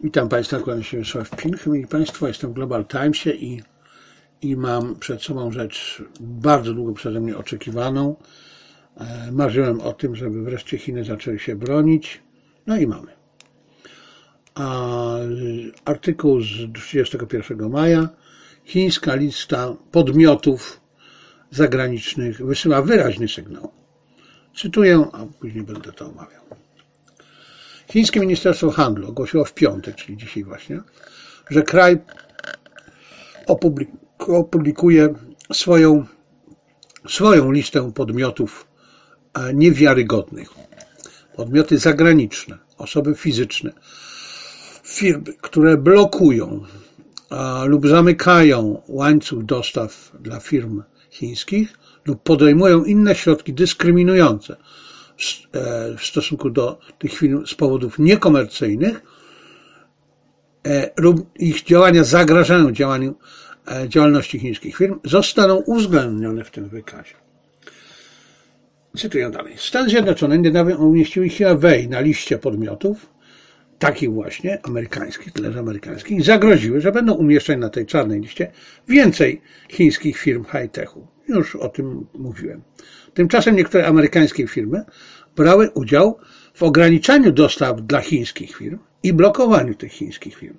Witam Państwa, kłaniam się Wiesław Pilch. Mieli Państwo, jestem w Global Timesie i mam przed sobą rzecz bardzo długo przeze mnie oczekiwaną. Marzyłem o tym, żeby wreszcie Chiny zaczęły się bronić. No i mamy. Artykuł z 31 maja. Chińska lista podmiotów zagranicznych wysyła wyraźny sygnał. Cytuję, a później będę to omawiał. Chińskie Ministerstwo Handlu ogłosiło w piątek, czyli dzisiaj właśnie, że kraj opublikuje swoją listę podmiotów niewiarygodnych. Podmioty zagraniczne, osoby fizyczne, firmy, które blokują lub zamykają łańcuch dostaw dla firm chińskich lub podejmują inne środki dyskryminujące w stosunku do tych firm z powodów niekomercyjnych lub ich działania zagrażają działalności chińskich firm, zostaną uwzględnione w tym wykazie. Cytuję dalej. Stany Zjednoczone niedawno umieściły Huawei na liście podmiotów, takich właśnie amerykańskich, tyle że amerykańskich, i zagroziły, że będą umieszczać na tej czarnej liście więcej chińskich firm high-techu. Już o tym mówiłem. Tymczasem niektóre amerykańskie firmy brały udział w ograniczaniu dostaw dla chińskich firm i blokowaniu tych chińskich firm.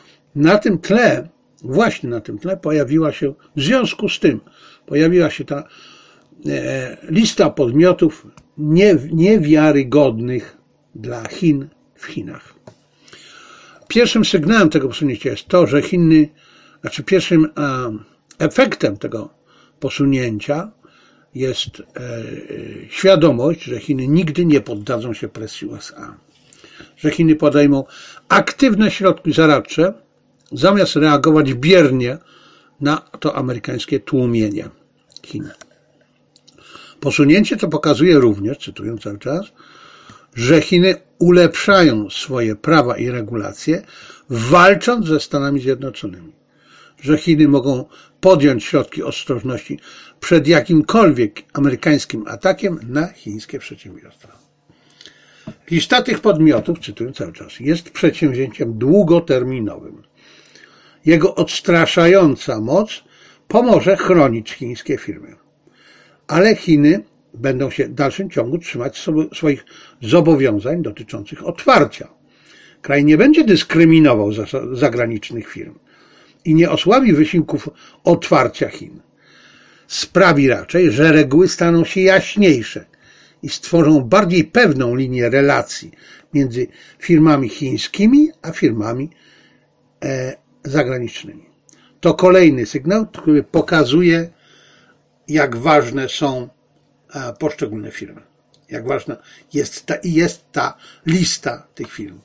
Właśnie na tym tle w związku z tym pojawiła się ta lista podmiotów niewiarygodnych dla Chin w Chinach. Pierwszym sygnałem tego posunięcia jest to, że pierwszym efektem tego posunięcia jest świadomość, że Chiny nigdy nie poddadzą się presji USA. Że Chiny podejmą aktywne środki zaradcze, zamiast reagować biernie na to amerykańskie tłumienie Chin. Posunięcie to pokazuje również, cytuję cały czas, że Chiny ulepszają swoje prawa i regulacje, walcząc ze Stanami Zjednoczonymi. Że Chiny mogą podjąć środki ostrożności przed jakimkolwiek amerykańskim atakiem na chińskie przedsiębiorstwa. Lista tych podmiotów, cytuję cały czas, jest przedsięwzięciem długoterminowym. Jego odstraszająca moc pomoże chronić chińskie firmy. Ale Chiny będą się w dalszym ciągu trzymać swoich zobowiązań dotyczących otwarcia. Kraj nie będzie dyskryminował zagranicznych firm i nie osłabi wysiłków otwarcia Chin. Sprawi raczej, że reguły staną się jaśniejsze i stworzą bardziej pewną linię relacji między firmami chińskimi a firmami zagranicznymi. To kolejny sygnał, który pokazuje, jak ważne są poszczególne firmy. Jak ważna jest ta lista tych firm.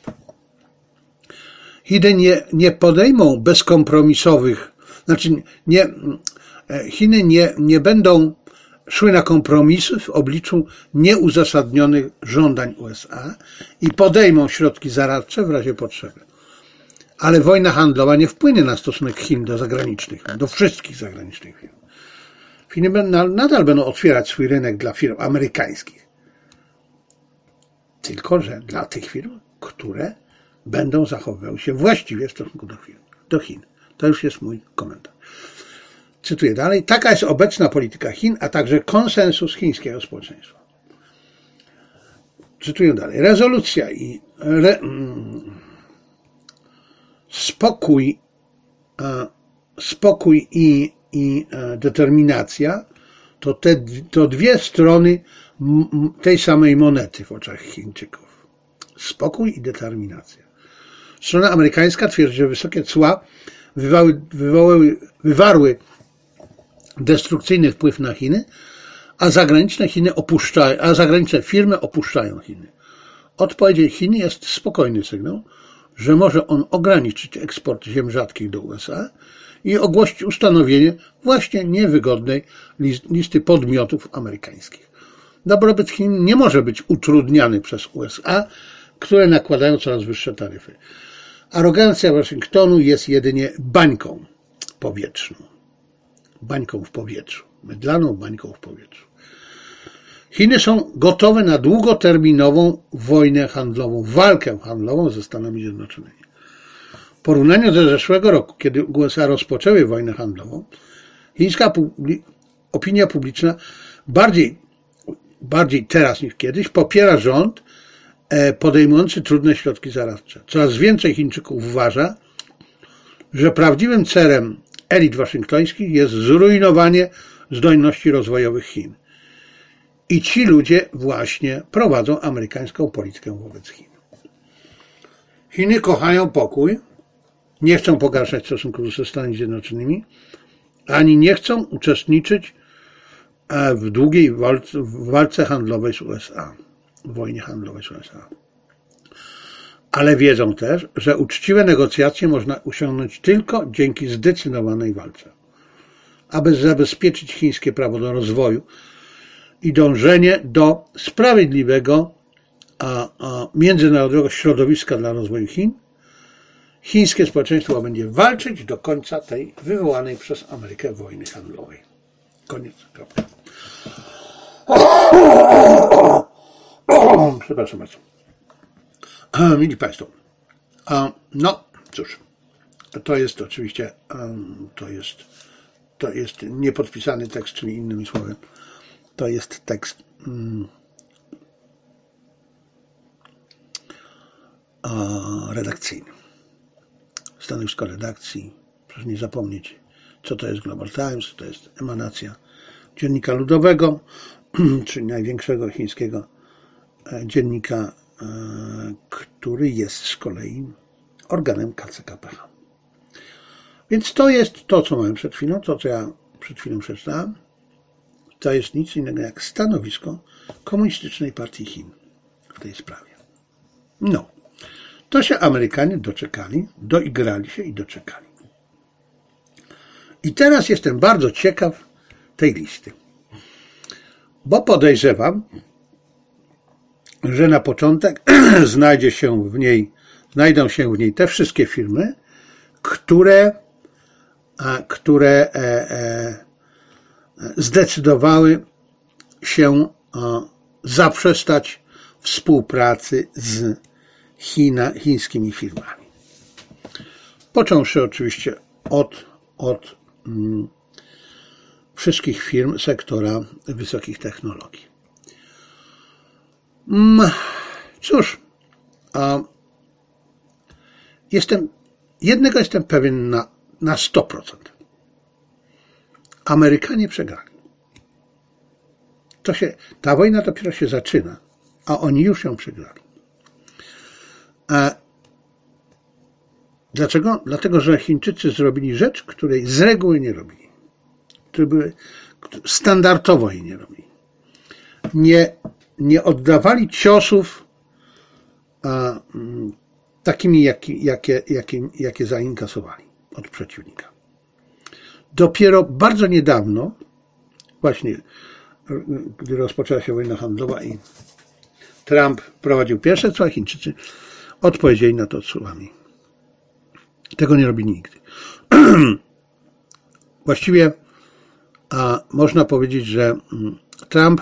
Chiny nie podejmą bezkompromisowych, Chiny nie będą szły na kompromisy w obliczu nieuzasadnionych żądań USA i podejmą środki zaradcze w razie potrzeby. Ale wojna handlowa nie wpłynie na stosunek Chin do wszystkich zagranicznych firm. Chiny nadal będą otwierać swój rynek dla firm amerykańskich. Tylko że dla tych firm, które będą zachowywały się właściwie w stosunku do Chin. To już jest mój komentarz. Cytuję dalej. Taka jest obecna polityka Chin, a także konsensus chińskiego społeczeństwa. Cytuję dalej. Rezolucja i spokój i determinacja to dwie strony tej samej monety w oczach Chińczyków. Spokój i determinacja. Strona amerykańska twierdzi, że wysokie cła wywarły destrukcyjny wpływ na Chiny, a zagraniczne firmy opuszczają Chiny. Odpowiedzią Chin jest spokojny sygnał, że może on ograniczyć eksport ziem rzadkich do USA i ogłosić ustanowienie właśnie niewygodnej listy podmiotów amerykańskich. Dobrobyt Chin nie może być utrudniany przez USA, które nakładają coraz wyższe taryfy. Arogancja Waszyngtonu jest jedynie bańką powietrzną. Bańką w powietrzu. Mydlaną bańką w powietrzu. Chiny są gotowe na długoterminową wojnę handlową, walkę handlową ze Stanami Zjednoczonymi. porównaniu ze zeszłego roku, kiedy USA rozpoczęły wojnę handlową, chińska opinia publiczna bardziej teraz niż kiedyś popiera rząd podejmujący trudne środki zaradcze. Coraz więcej Chińczyków uważa, że prawdziwym celem elit waszyngtońskich jest zrujnowanie zdolności rozwojowych Chin. I ci ludzie właśnie prowadzą amerykańską politykę wobec Chin. Chiny kochają pokój, nie chcą pogarszać stosunków ze Stanami Zjednoczonymi, ani nie chcą uczestniczyć w długiej walce handlowej z USA, w wojnie handlowej z USA. Ale wiedzą też, że uczciwe negocjacje można osiągnąć tylko dzięki zdecydowanej walce. Aby zabezpieczyć chińskie prawo do rozwoju i dążenie do sprawiedliwego międzynarodowego środowiska dla rozwoju Chin, chińskie społeczeństwo będzie walczyć do końca tej wywołanej przez Amerykę wojny handlowej. Koniec. Kropka. Przepraszam bardzo. Mili Państwo, no cóż, to jest oczywiście, to jest niepodpisany tekst, czyli innymi słowy, to jest tekst redakcyjny. Stanowisko redakcji, proszę nie zapomnieć, co to jest Global Times, to jest emanacja Dziennika Ludowego, czyli największego chińskiego dziennika, który jest z kolei organem KCKPH. Więc to jest to, co mamy przed chwilą, to, co ja przed chwilą przeczytałem. To jest nic innego jak stanowisko Komunistycznej Partii Chin w tej sprawie. No, to się Amerykanie doczekali, doigrali się i doczekali. I teraz jestem bardzo ciekaw tej listy, bo podejrzewam, że na początek znajdą się w niej te wszystkie firmy, które zdecydowały się zaprzestać współpracy z chińskimi firmami. Począwszy oczywiście od wszystkich firm sektora wysokich technologii. Cóż, jednego jestem pewien na 100%. Amerykanie przegrali. Ta wojna dopiero się zaczyna, a oni już ją przegrali. Dlaczego? Dlatego, że Chińczycy zrobili rzecz, której z reguły nie robili. Standardowo jej nie robili. Nie oddawali ciosów takimi, jakie zainkasowali od przeciwnika. Dopiero bardzo niedawno, właśnie gdy rozpoczęła się wojna handlowa i Trump prowadził pierwsze cła, Chińczycy odpowiedzieli na to cłami. Tego nie robili nigdy. Właściwie można powiedzieć, że Trump,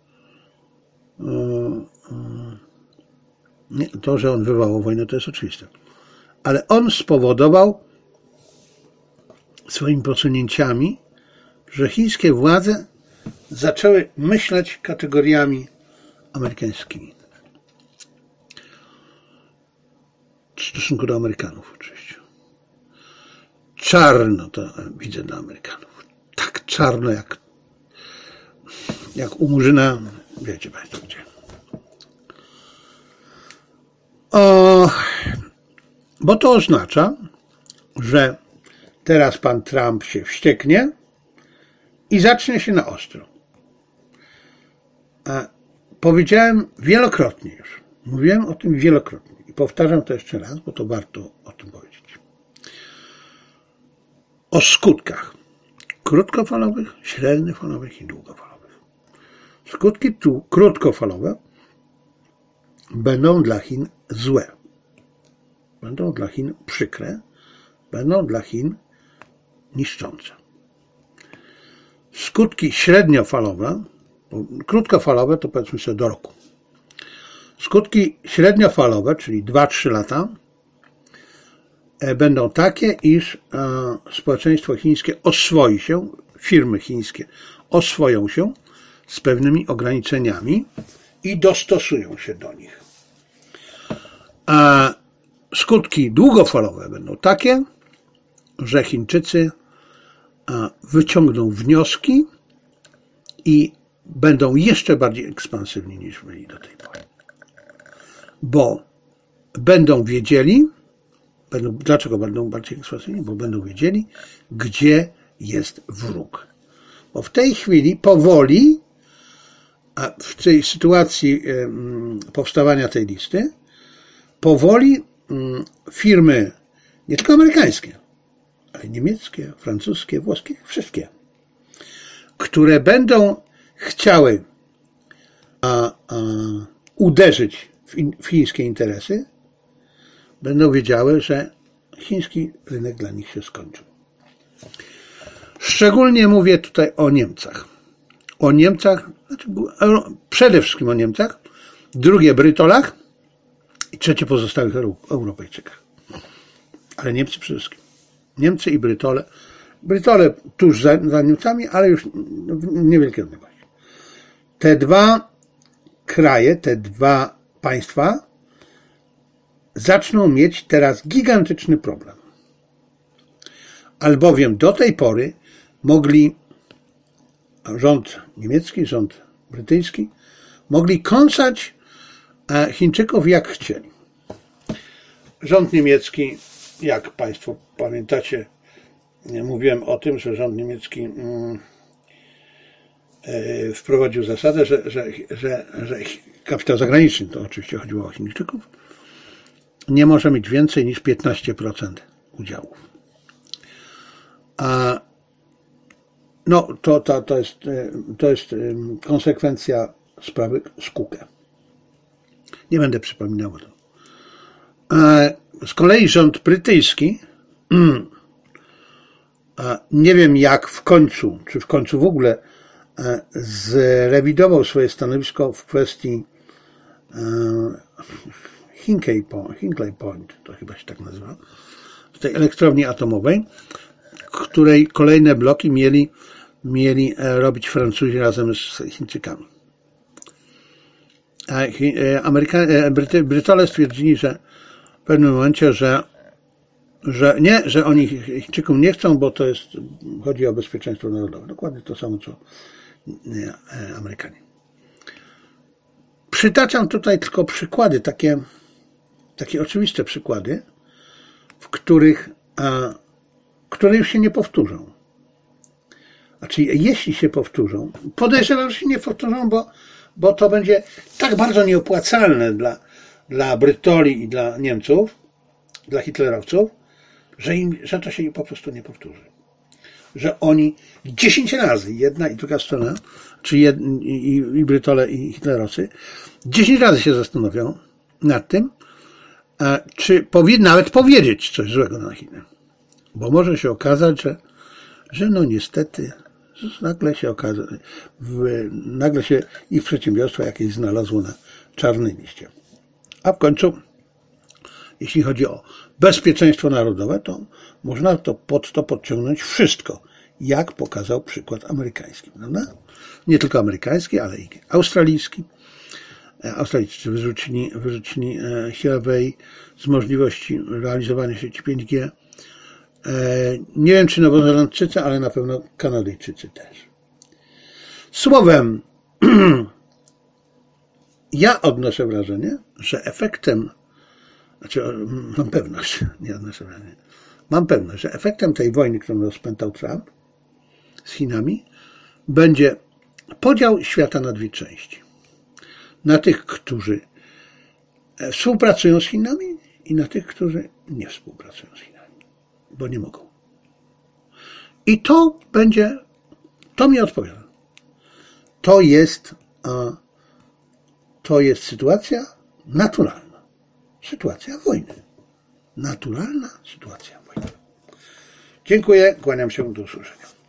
to, że on wywołał wojnę, to jest oczywiste, ale on spowodował swoimi posunięciami, że chińskie władze zaczęły myśleć kategoriami amerykańskimi. W stosunku do Amerykanów oczywiście. Czarno to widzę dla Amerykanów. Tak czarno jak u Murzyna, wiecie Państwo gdzie. Bo to oznacza, że teraz pan Trump się wścieknie i zacznie się na ostro. Powiedziałem wielokrotnie już. Mówiłem o tym wielokrotnie i powtarzam to jeszcze raz, bo to warto o tym powiedzieć. O skutkach krótkofalowych, średniofalowych i długofalowych. Skutki krótkofalowe będą dla Chin złe. Będą dla Chin przykre. Będą dla Chin niszczące. Skutki średniofalowe, krótkofalowe to powiedzmy sobie do roku. Skutki średniofalowe, czyli 2-3 lata, będą takie, iż społeczeństwo chińskie oswoi się, firmy chińskie oswoją się z pewnymi ograniczeniami i dostosują się do nich. A skutki długofalowe będą takie, że Chińczycy wyciągną wnioski i będą jeszcze bardziej ekspansywni niż byli do tej pory. Bo będą wiedzieli, dlaczego będą bardziej ekspansywni? Bo będą wiedzieli, gdzie jest wróg. Bo w tej chwili powoli, a w tej sytuacji powstawania tej listy, powoli firmy, nie tylko amerykańskie, ale niemieckie, francuskie, włoskie, wszystkie, które będą chciały uderzyć w chińskie interesy, będą wiedziały, że chiński rynek dla nich się skończył. Szczególnie mówię tutaj o Niemcach. O Niemcach, przede wszystkim o Niemcach, drugie Brytolach i trzecie pozostałych Europejczykach. Ale Niemcy przede wszystkim. Niemcy i Brytole. Brytole tuż za Niemcami, ale już w niewielkiej odległości. Te dwa kraje, te dwa państwa zaczną mieć teraz gigantyczny problem. Albowiem do tej pory mogli rząd niemiecki, rząd brytyjski, mogli kąsać Chińczyków jak chcieli. Rząd niemiecki, jak Państwo pamiętacie, mówiłem o tym, że rząd niemiecki wprowadził zasadę, że kapitał zagraniczny, to oczywiście chodziło o Chińczyków, nie może mieć więcej niż 15% udziałów. No, to jest konsekwencja sprawy z KUKE. Nie będę przypominał o tym. Z kolei rząd brytyjski, nie wiem jak w końcu, czy w końcu w ogóle zrewidował swoje stanowisko w kwestii Hinkley Point, to chyba się tak nazywa, w tej elektrowni atomowej, której kolejne bloki mieli robić Francuzi razem z Chińczykami. Brytole stwierdzili, że w pewnym momencie, że oni Chińczykom nie chcą, bo chodzi o bezpieczeństwo narodowe. Dokładnie to samo, co Amerykanie. Przytaczam tutaj tylko przykłady, takie oczywiste przykłady, które już się nie powtórzą. Znaczy, jeśli się powtórzą, podejrzewam, że się nie powtórzą, bo to będzie tak bardzo nieopłacalne dla Brytoli i dla Niemców, dla hitlerowców, że to się po prostu nie powtórzy. Że oni 10 razy, jedna i druga strona, czy i Brytole i hitlerowcy, 10 razy się zastanowią nad tym, czy nawet powiedzieć coś złego na Chiny. Bo może się okazać, że no niestety nagle się ich przedsiębiorstwo jakieś znalazło na czarnej liście. A w końcu, jeśli chodzi o bezpieczeństwo narodowe, to można pod to podciągnąć wszystko, jak pokazał przykład amerykański, prawda? Nie tylko amerykański, ale i australijski. Australijczycy wyrzucili Huawei z możliwości realizowania sieci 5G. Nie wiem, czy Nowozelandczycy, ale na pewno Kanadyjczycy też. Słowem, ja odnoszę wrażenie, że efektem, mam pewność, nie odnoszę wrażenia, mam pewność, że efektem tej wojny, którą rozpętał Trump z Chinami, będzie podział świata na dwie części. Na tych, którzy współpracują z Chinami i na tych, którzy nie współpracują z Chinami, bo nie mogą. I to mi odpowiada. To jest sytuacja naturalna. Sytuacja wojny. Naturalna sytuacja wojny. Dziękuję, kłaniam się, do usłyszenia.